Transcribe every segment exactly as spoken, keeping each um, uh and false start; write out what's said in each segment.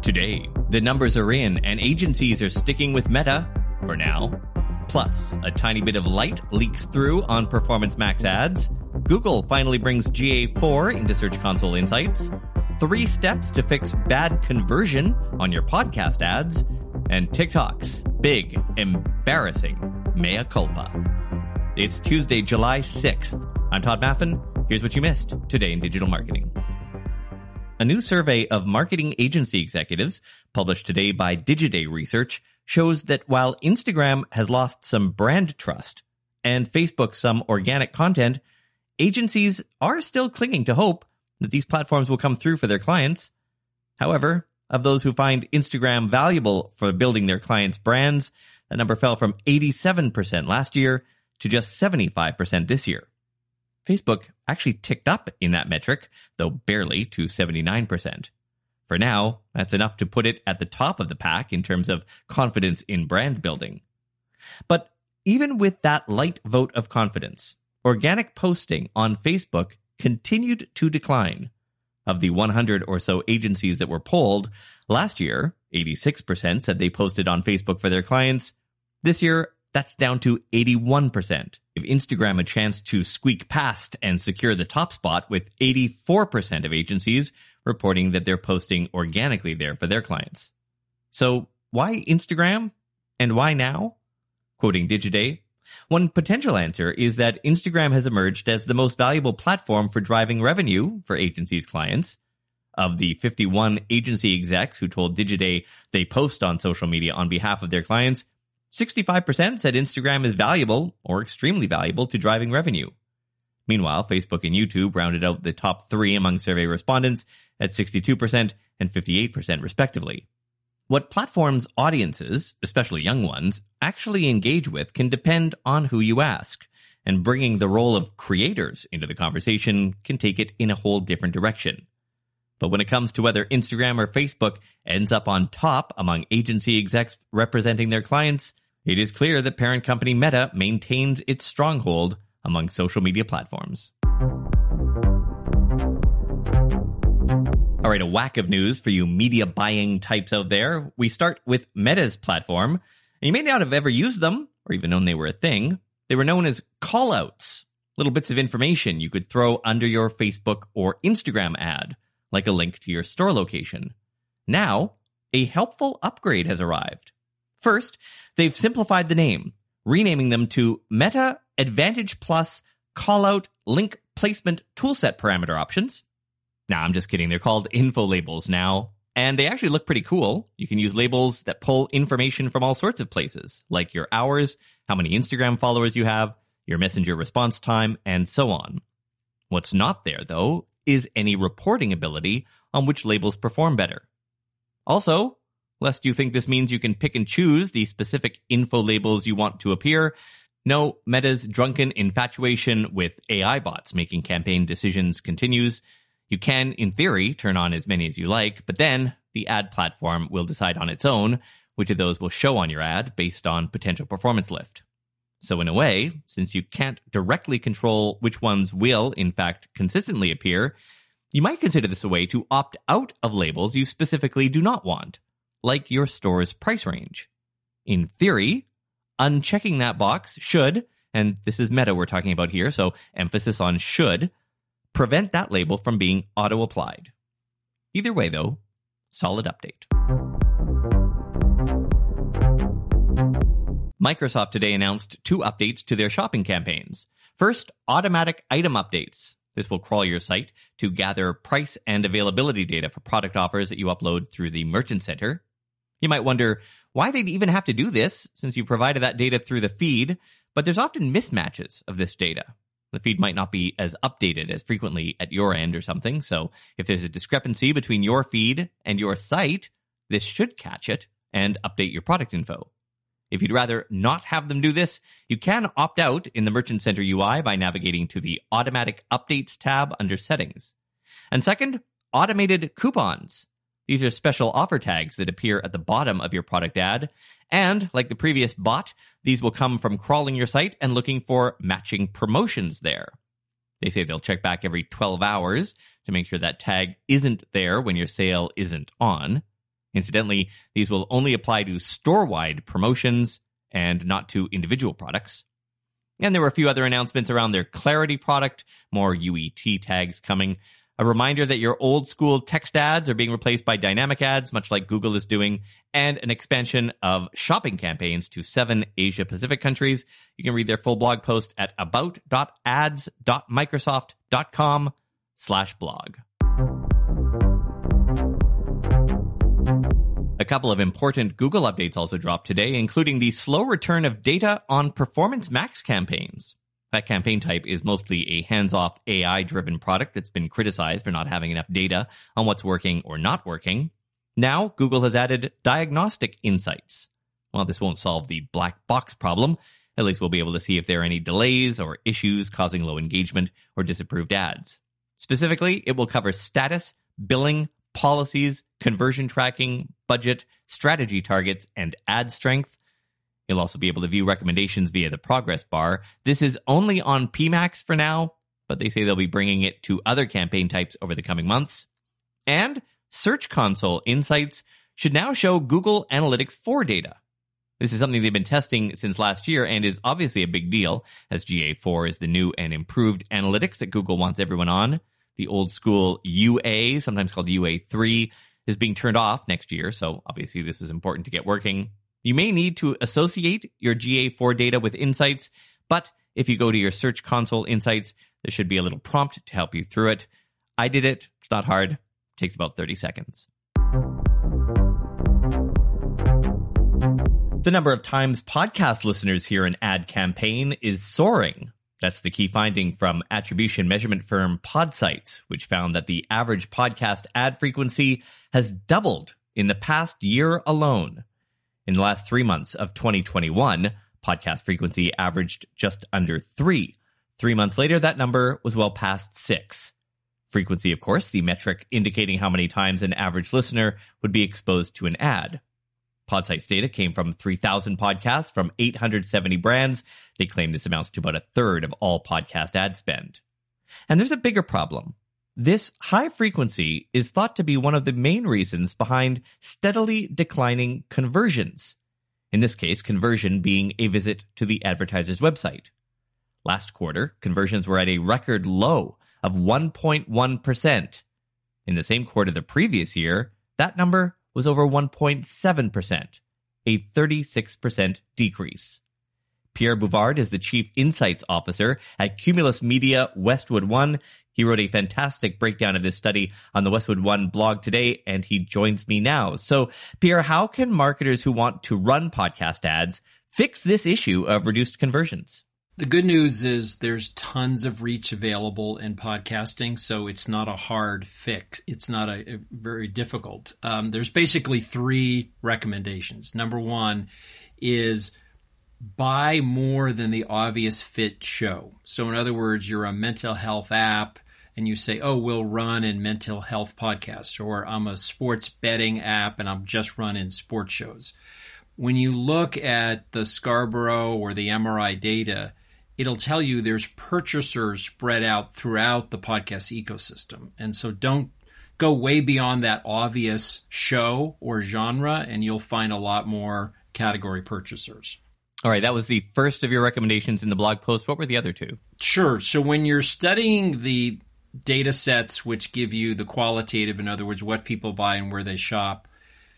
Today, the numbers are in and agencies are sticking with Meta for now. Plus, a tiny bit of light leaks through on Performance Max ads. Google finally brings G A four into Search Console Insights. Three steps to fix bad conversion on your podcast ads. And TikTok's big, embarrassing mea culpa. It's Tuesday, July sixth. I'm Todd Maffin. Here's what you missed today in digital marketing. A new survey of marketing agency executives, published today by Digiday Research, shows that while Instagram has lost some brand trust and Facebook some organic content, agencies are still clinging to hope that these platforms will come through for their clients. However, of those who find Instagram valuable for building their clients' brands, the number fell from eighty-seven percent last year to just seventy-five percent this year. Facebook actually ticked up in that metric, though barely, to seventy-nine percent. For now, that's enough to put it at the top of the pack in terms of confidence in brand building. But even with that light vote of confidence, organic posting on Facebook continued to decline. Of the one hundred or so agencies that were polled, last year, eighty-six percent said they posted on Facebook for their clients. This year, that's down to eighty-one percent. Give Instagram a chance to squeak past and secure the top spot, with eighty-four percent of agencies reporting that they're posting organically there for their clients. So why Instagram? And why now? Quoting Digiday, one potential answer is that Instagram has emerged as the most valuable platform for driving revenue for agencies' clients. Of the fifty-one agency execs who told Digiday they post on social media on behalf of their clients, sixty-five percent said Instagram is valuable or extremely valuable to driving revenue. Meanwhile, Facebook and YouTube rounded out the top three among survey respondents at sixty-two percent and fifty-eight percent respectively. What platforms' audiences, especially young ones, actually engage with can depend on who you ask, and bringing the role of creators into the conversation can take it in a whole different direction. But when it comes to whether Instagram or Facebook ends up on top among agency execs representing their clients, it is clear that parent company Meta maintains its stronghold among social media platforms. All right, a whack of news for you media buying types out there. We start with Meta's platform. You may not have ever used them or even known they were a thing. They were known as callouts, little bits of information you could throw under your Facebook or Instagram ad, like a link to your store location. Now, a helpful upgrade has arrived. First, they've simplified the name, renaming them to Meta Advantage Plus Callout Link Placement Toolset Parameter Options. Now, I'm just kidding. They're called info labels now, and they actually look pretty cool. You can use labels that pull information from all sorts of places, like your hours, how many Instagram followers you have, your messenger response time, and so on. What's not there, though, is any reporting ability on which labels perform better. Also, lest you think this means you can pick and choose the specific info labels you want to appear, no, Meta's drunken infatuation with A I bots making campaign decisions continues. You can, in theory, turn on as many as you like, but then the ad platform will decide on its own which of those will show on your ad based on potential performance lift. So in a way, since you can't directly control which ones will, in fact, consistently appear, you might consider this a way to opt out of labels you specifically do not want, like your store's price range. In theory, unchecking that box should, and this is Meta we're talking about here, so emphasis on should, prevent that label from being auto-applied. Either way, though, solid update. Microsoft today announced two updates to their shopping campaigns. First, automatic item updates. This will crawl your site to gather price and availability data for product offers that you upload through the Merchant Center. You might wonder why they'd even have to do this, since you provided that data through the feed, but there's often mismatches of this data. The feed might not be as updated as frequently at your end or something, so if there's a discrepancy between your feed and your site, this should catch it and update your product info. If you'd rather not have them do this, you can opt out in the Merchant Center U I by navigating to the Automatic Updates tab under Settings. And second, automated coupons. These are special offer tags that appear at the bottom of your product ad, and like the previous bot, these will come from crawling your site and looking for matching promotions there. They say they'll check back every twelve hours to make sure that tag isn't there when your sale isn't on. Incidentally, these will only apply to store-wide promotions and not to individual products. And there were a few other announcements around their Clarity product, more U E T tags coming. A reminder that your old-school text ads are being replaced by dynamic ads, much like Google is doing, and an expansion of shopping campaigns to seven Asia-Pacific countries. You can read their full blog post at about.ads.microsoft.com slash blog. A couple of important Google updates also dropped today, including the slow return of data on Performance Max campaigns. That campaign type is mostly a hands-off A I-driven product that's been criticized for not having enough data on what's working or not working. Now, Google has added diagnostic insights. While this won't solve the black box problem, at least we'll be able to see if there are any delays or issues causing low engagement or disapproved ads. Specifically, it will cover status, billing, policies, conversion tracking, budget, strategy targets, and ad strength. You'll also be able to view recommendations via the progress bar. This is only on P MAX for now, but they say they'll be bringing it to other campaign types over the coming months. And Search Console Insights should now show Google Analytics four data. This is something they've been testing since last year and is obviously a big deal, as G A four is the new and improved analytics that Google wants everyone on. The old school U A, sometimes called U A three, is being turned off next year, so obviously this is important to get working. You may need to associate your G A four data with Insights, but if you go to your Search Console Insights, there should be a little prompt to help you through it. I did it. It's not hard. It takes about thirty seconds. The number of times podcast listeners hear an ad campaign is soaring. That's the key finding from attribution measurement firm Podsights, which found that the average podcast ad frequency has doubled in the past year alone. In the last three months of twenty twenty-one, podcast frequency averaged just under three. Three months later, that number was well past six. Frequency, of course, the metric indicating how many times an average listener would be exposed to an ad. Podsights data came from three thousand podcasts from eight hundred seventy brands. They claim this amounts to about a third of all podcast ad spend. And there's a bigger problem. This high frequency is thought to be one of the main reasons behind steadily declining conversions. In this case, conversion being a visit to the advertiser's website. Last quarter, conversions were at a record low of one point one percent. In the same quarter the previous year, that number was over one point seven percent, a thirty-six percent decrease. Pierre Bouvard is the Chief Insights Officer at Cumulus Media Westwood One. He wrote a fantastic breakdown of this study on the Westwood One blog today, and he joins me now. So, Pierre, how can marketers who want to run podcast ads fix this issue of reduced conversions? The good news is there's tons of reach available in podcasting, so it's not a hard fix. It's not a, a very difficult. Um, there's basically three recommendations. Number one is buy more than the obvious fit show. So in other words, you're a mental health app and you say, oh, we'll run in mental health podcasts, or I'm a sports betting app and I'm just running sports shows. When you look at the Scarborough or the M R I data, it'll tell you there's purchasers spread out throughout the podcast ecosystem. And so don't go way beyond that obvious show or genre, and you'll find a lot more category purchasers. All right, that was the first of your recommendations in the blog post. What were the other two? Sure. So when you're studying the data sets which give you the qualitative, in other words, what people buy and where they shop,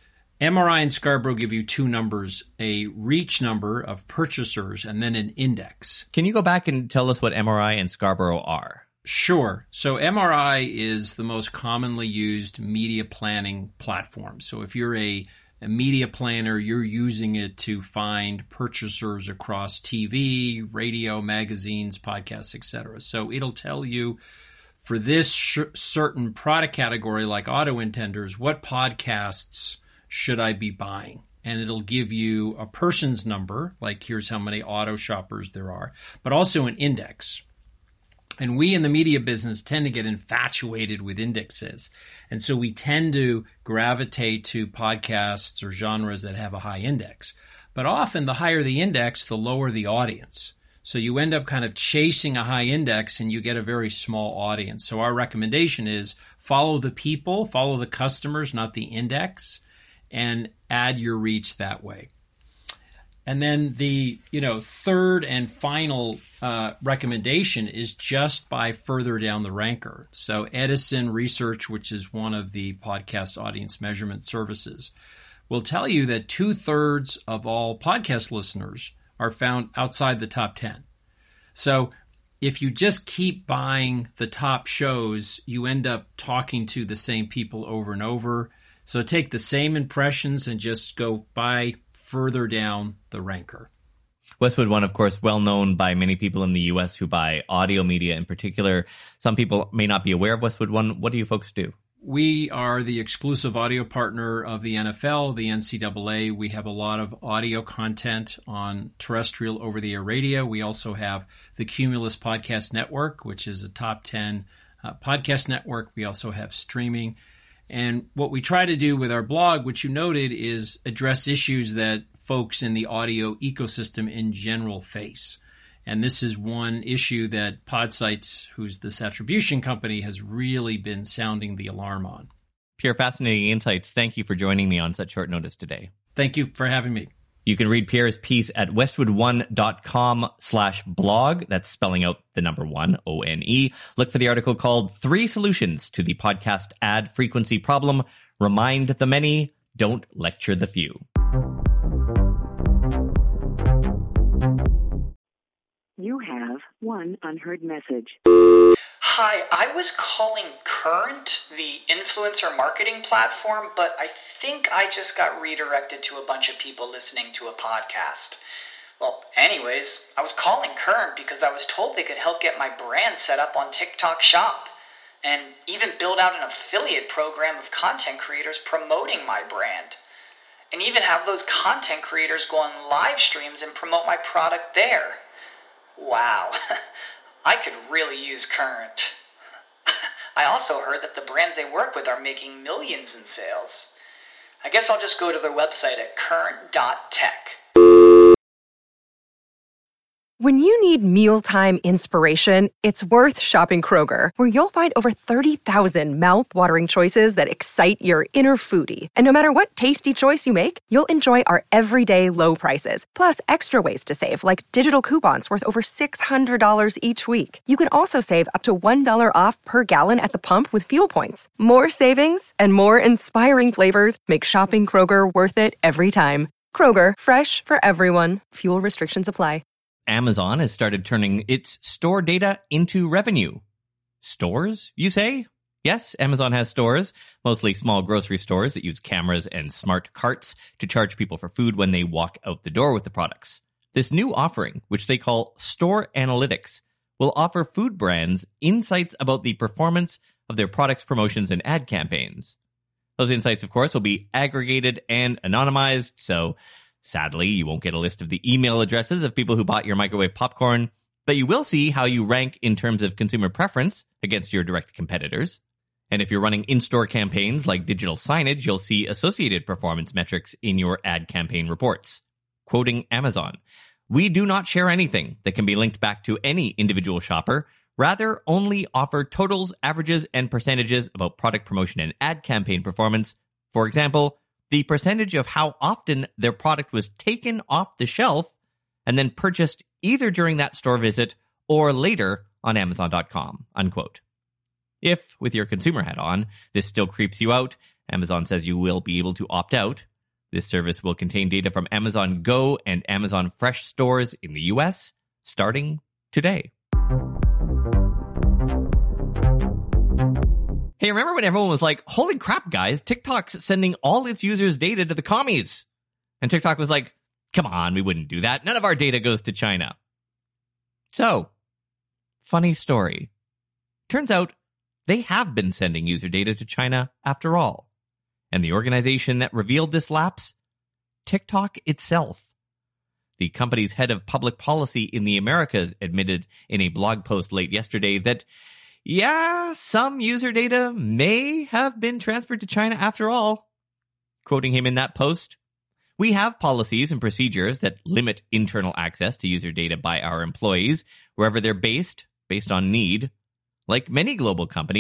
M R I and Scarborough give you two numbers, a reach number of purchasers and then an index. Can you go back and tell us what M R I and Scarborough are? Sure. So M R I is the most commonly used media planning platform. So if you're a, a media planner, you're using it to find purchasers across T V, radio, magazines, podcasts, et cetera. So it'll tell you for this sh- certain product category like auto intenders, what podcasts should I be buying? And it'll give you a person's number, like here's how many auto shoppers there are, but also an index. And we in the media business tend to get infatuated with indexes. And so we tend to gravitate to podcasts or genres that have a high index. But often the higher the index, the lower the audience. So you end up kind of chasing a high index and you get a very small audience. So our recommendation is follow the people, follow the customers, not the index. and add your reach that way. And then the, you know, third and final uh, recommendation is just by further down the ranker. So Edison Research, which is one of the podcast audience measurement services, will tell you that two-thirds of all podcast listeners are found outside the top ten. So if you just keep buying the top shows, you end up talking to the same people over and over. So take the same impressions and just go buy further down the ranker. Westwood One, of course, well known by many people in the U S who buy audio media in particular. Some people may not be aware of Westwood One. What do you folks do? We are the exclusive audio partner of the N F L, the N C double A. We have a lot of audio content on terrestrial over-the-air radio. We also have the Cumulus Podcast Network, which is a top ten uh, podcast network. We also have streaming. And what we try to do with our blog, which you noted, is address issues that folks in the audio ecosystem in general face. And this is one issue that Podsights, who's this attribution company, has really been sounding the alarm on. Pierre, fascinating insights. Thank you for joining me on such short notice today. Thank you for having me. You can read Pierre's piece at westwood1.com slash blog. That's spelling out the number one, O N E. Look for the article called Three Solutions to the Podcast Ad Frequency Problem. Remind the many, don't lecture the few. You have one unheard message. Hi, I was calling Current, the influencer marketing platform, but I think I just got redirected to a bunch of people listening to a podcast. Well, anyways, I was calling Current because I was told they could help get my brand set up on TikTok Shop, and even build out an affiliate program of content creators promoting my brand, and even have those content creators go on live streams and promote my product there. Wow, I could really use Current. I also heard that the brands they work with are making millions in sales. I guess I'll just go to their website at current dot tech. When you need mealtime inspiration, it's worth shopping Kroger, where you'll find over thirty thousand mouth-watering choices that excite your inner foodie. And no matter what tasty choice you make, you'll enjoy our everyday low prices, plus extra ways to save, like digital coupons worth over six hundred dollars each week. You can also save up to one dollar off per gallon at the pump with fuel points. More savings and more inspiring flavors make shopping Kroger worth it every time. Kroger, fresh for everyone. Fuel restrictions apply. Amazon has started turning its store data into revenue. Stores, you say? Yes, Amazon has stores, mostly small grocery stores that use cameras and smart carts to charge people for food when they walk out the door with the products. This new offering, which they call Store Analytics, will offer food brands insights about the performance of their products, promotions, and ad campaigns. Those insights, of course, will be aggregated and anonymized, so sadly, you won't get a list of the email addresses of people who bought your microwave popcorn, but you will see how you rank in terms of consumer preference against your direct competitors. And if you're running in-store campaigns like digital signage, you'll see associated performance metrics in your ad campaign reports. Quoting Amazon, "We do not share anything that can be linked back to any individual shopper, rather only offer totals, averages, and percentages about product promotion and ad campaign performance. For example, the percentage of how often their product was taken off the shelf and then purchased either during that store visit or later on Amazon dot com, unquote. If, with your consumer hat on, this still creeps you out, Amazon says you will be able to opt out. This service will contain data from Amazon Go and Amazon Fresh stores in the U S starting today. Hey, remember when everyone was like, holy crap, guys, TikTok's sending all its users' data to the commies? And TikTok was like, come on, we wouldn't do that. None of our data goes to China. So, funny story. Turns out they have been sending user data to China after all. And the organization that revealed this lapse? TikTok itself. The company's head of public policy in the Americas admitted in a blog post late yesterday that yeah, some user data may have been transferred to China after all. Quoting him in that post, "We have policies and procedures that limit internal access to user data by our employees wherever they're based, based on need. Like many global companies,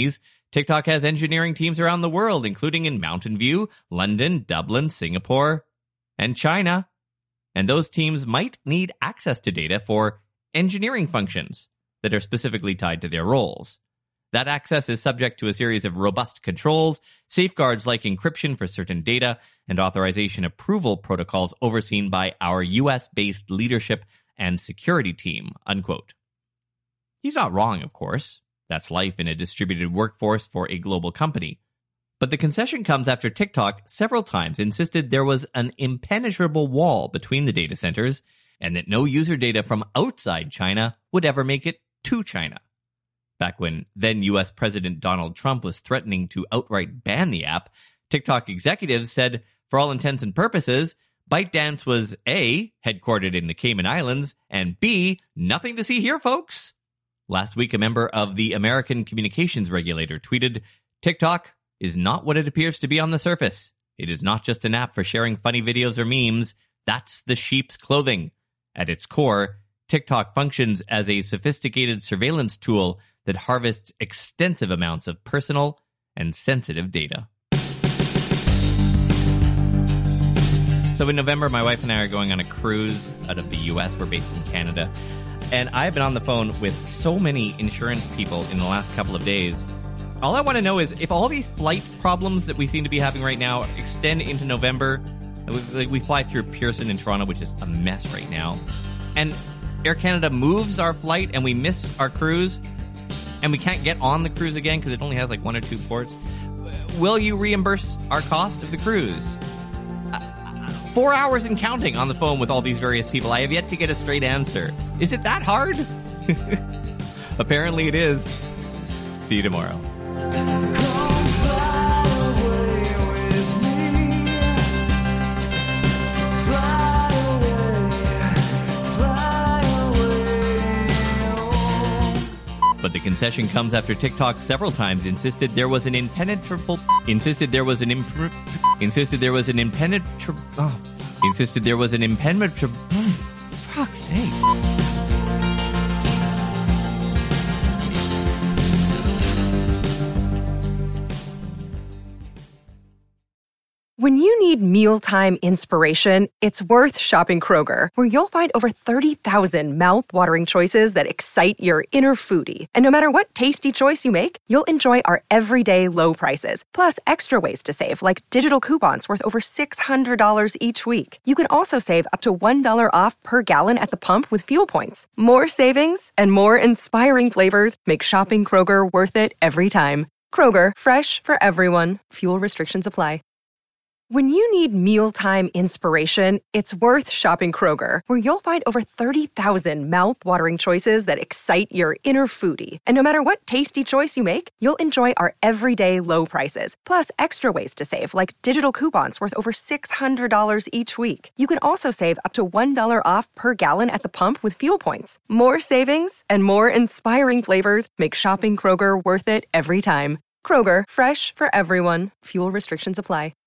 TikTok has engineering teams around the world, including in Mountain View, London, Dublin, Singapore, and China. And those teams might need access to data for engineering functions that are specifically tied to their roles. That access is subject to a series of robust controls, safeguards like encryption for certain data, and authorization approval protocols overseen by our U S-based leadership and security team, unquote. He's not wrong, of course. That's life in a distributed workforce for a global company. But the concession comes after TikTok several times insisted there was an impenetrable wall between the data centers and that no user data from outside China would ever make it to China. Back when then U S President Donald Trump was threatening to outright ban the app, TikTok executives said, for all intents and purposes, ByteDance was A, headquartered in the Cayman Islands, and B, nothing to see here, folks. Last week, a member of the American Communications Regulator tweeted, TikTok is not what it appears to be on the surface. It is not just an app for sharing funny videos or memes. That's the sheep's clothing. At its core, TikTok functions as a sophisticated surveillance tool that harvests extensive amounts of personal and sensitive data. So in November, my wife and I are going on a cruise out of the U S. We're based in Canada. And I've been on the phone with so many insurance people in the last couple of days. All I want to know is if all these flight problems that we seem to be having right now extend into November. We, we fly through Pearson in Toronto, which is a mess right now. And Air Canada moves our flight and we miss our cruise. And we can't get on the cruise again because it only has like one or two ports. Will you reimburse our cost of the cruise? Uh, four hours and counting on the phone with all these various people. I have yet to get a straight answer. Is it that hard? Apparently it is. See you tomorrow. But the concession comes after TikTok several times insisted there was an impenetrable insisted there was an imp- insisted there was an impenetrable oh, insisted there was an impenetrable fuck's sake. When you need mealtime inspiration, it's worth shopping Kroger, where you'll find over thirty thousand mouth-watering choices that excite your inner foodie. And no matter what tasty choice you make, you'll enjoy our everyday low prices, plus extra ways to save, like digital coupons worth over six hundred dollars each week. You can also save up to one dollar off per gallon at the pump with fuel points. More savings and more inspiring flavors make shopping Kroger worth it every time. Kroger, fresh for everyone. Fuel restrictions apply. When you need mealtime inspiration, it's worth shopping Kroger, where you'll find over thirty thousand mouth-watering choices that excite your inner foodie. And no matter what tasty choice you make, you'll enjoy our everyday low prices, plus extra ways to save, like digital coupons worth over six hundred dollars each week. You can also save up to one dollar off per gallon at the pump with fuel points. More savings and more inspiring flavors make shopping Kroger worth it every time. Kroger, fresh for everyone. Fuel restrictions apply.